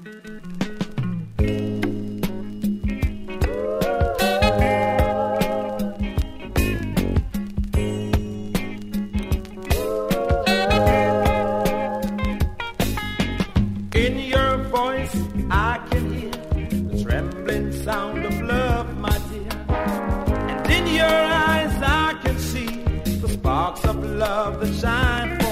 In your voice I can hear the trembling sound of love, my dear. And in your eyes I can see the sparks of love that shine.